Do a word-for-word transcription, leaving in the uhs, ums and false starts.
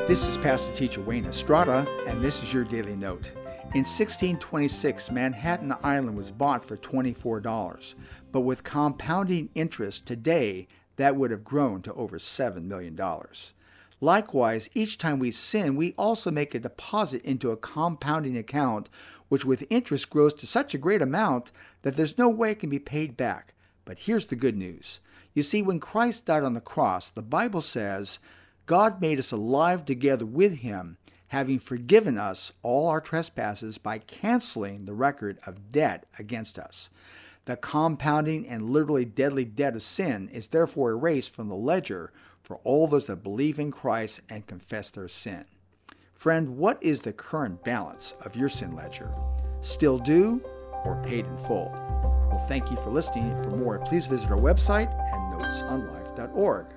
This is Pastor Teacher Wayne Estrada, and this is your Daily Note. In sixteen twenty-six, Manhattan Island was bought for twenty-four dollars, but with compounding interest today, that would have grown to over seven million dollars. Likewise, each time we sin, we also make a deposit into a compounding account, which with interest grows to such a great amount that there's no way it can be paid back. But here's the good news. You see, when Christ died on the cross, the Bible says, God made us alive together with him, having forgiven us all our trespasses by canceling the record of debt against us. The compounding and literally deadly debt of sin is therefore erased from the ledger for all those that believe in Christ and confess their sin. Friend, what is the current balance of your sin ledger? Still due or paid in full? Well, thank you for listening. For more, please visit our website at notes on life dot org.